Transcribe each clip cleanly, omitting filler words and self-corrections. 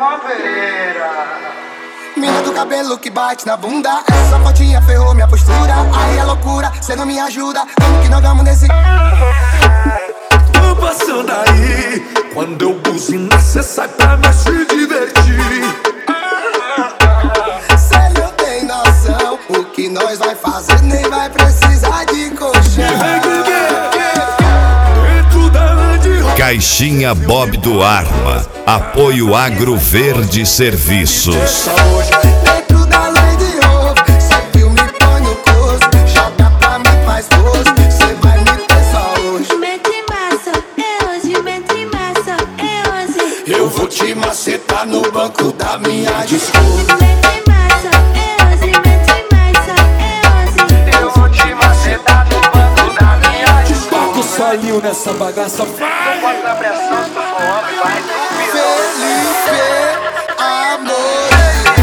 Mina do cabelo que bate na bunda, essa fotinha ferrou minha postura. Aí é loucura, cê não me ajuda. Como que nós vamos nesse... Tô passando aí, quando eu buzinar cê sai pra nós se divertir. Cê não tem noção, o que nós vai fazer nem vai precisar de colchão. Caixinha Bob do Arma, apoio Agro Verde Serviços. Dentro da lei de ouro, cê viu, me põe no close. Joga pra mim, faz pose, cê vai me ter só hoje. Mete massa, é hoje, mete massa, é hoje. Eu vou te macetar no banco da minha discurso. Mete massa, é hoje, mete massa, é hoje. Eu vou te macetar no banco da minha discurso. Bota o solinho nessa bagaça, vai! Bota a pressão, se tu for homem, vai Felipe, amor.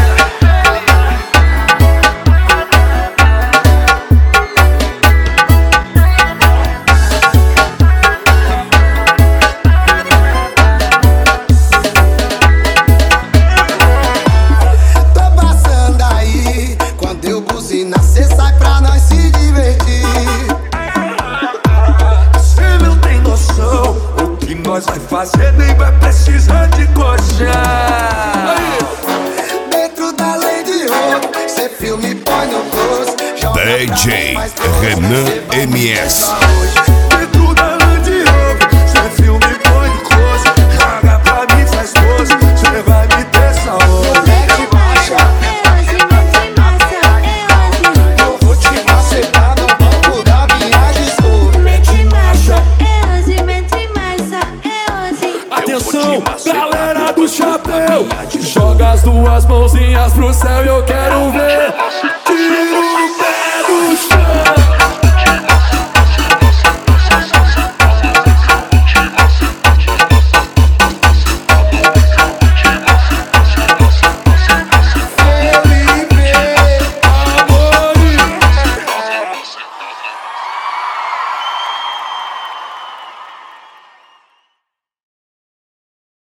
Tô passando aí, quando eu buzinar, cê sai pra nós se divertir. Cê não tem noção, o que nós vai fazer nem vai precisar de colchão. Dentro da lei de ouro, cê filme põe no close. DJ Renan MS. Dentro da lã de ouro, cê filme põe no close. Joga pra mim, faz pose, cê vai me ter saúde. Mete marcha, É hoje, mete massa, é hoje. eu vou te macetar no banco da minha discurso. Mete massa, é hoje, mete massa, é hoje. Atenção, galera do chapéu, joga as duas mãozinhas pro céu e eu quero